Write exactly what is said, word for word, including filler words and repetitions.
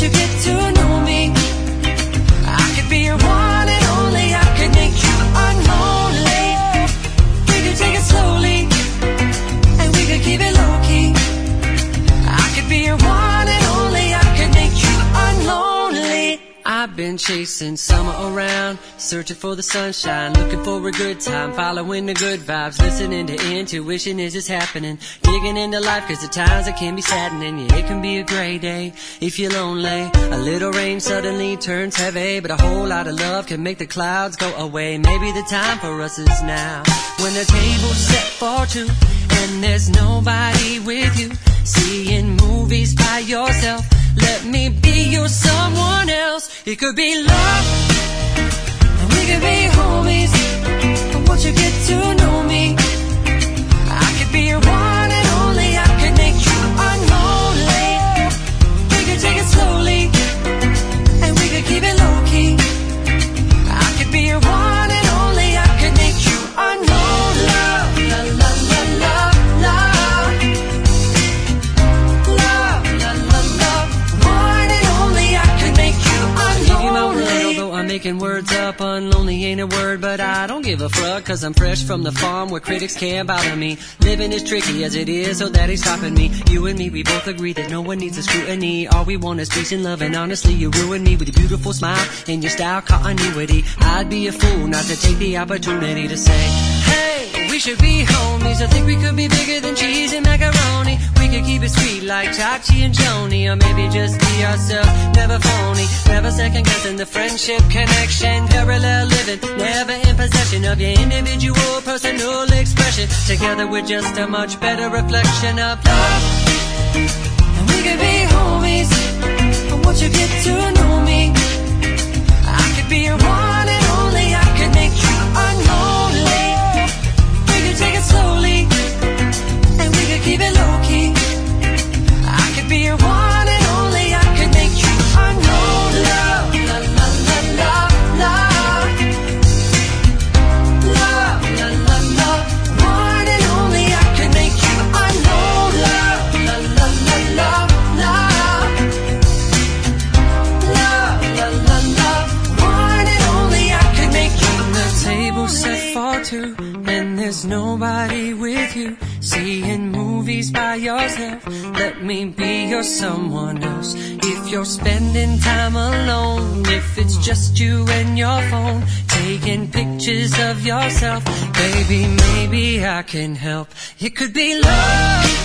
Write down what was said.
you get to know me, I could be your one and only. I could make you unlonely. We could take it slowly, and we could keep it low key. I could be your one and only. I could make you unlonely. I've been chasing summer around, searching for the sunshine, looking for a good time, following the good vibes, listening to intuition as it's happening, digging into life cause at times it can be saddening. Yeah, it can be a gray day if you're lonely. A little rain suddenly turns heavy, but a whole lot of love can make the clouds go away. Maybe the time for us is now, when the table's set for two and there's nobody with you, seeing movies by yourself. Let me be your someone else. It could be love, and we could be homies. But won't you get to know me? I could be your one and only. I could make you unlonely. We could take it slowly, and we could keep it low key. I could be your one and only. I could make you unlonely. Love, la la la love, love, love, la la love. One and only. I could make you unlonely. Although I'm making words up, unlonely ain't a word, but I don't give a fuck, cause I'm fresh from the farm where critics can't bother me. Living is tricky as it is, so that ain't stopping me. You and me, we both agree that no one needs a scrutiny. All we want is peace and love, and honestly you ruin me with your beautiful smile and your style continuity. I'd be a fool not to take the opportunity to say, hey, we should be homies. I think we could be bigger than cheese and macaroni. We could keep it sweet like Chachi and Joni, or maybe just be ourselves, never phony, never second guessing the friendship connection. Parallel living, never in possession of your individual personal expression. Together we're just a much better reflection of love, and we could be homies. But won't you get to know me? I could be your one and only. I could make you unlonely. We could take it slowly, and we could keep it low key. I could be your one and only. I could make you unlonely. Love, la la la love, love, love, la la love. One and only. I could make you unlonely. Love, la la la love, love, love, la la love. One and only. I could make you. The table set for two, and there's nobody with you, seeing movies by yourself. Let me be your someone else. If you're spending time alone, if it's just you and your phone, taking pictures of yourself, baby, maybe I can help. It could be love,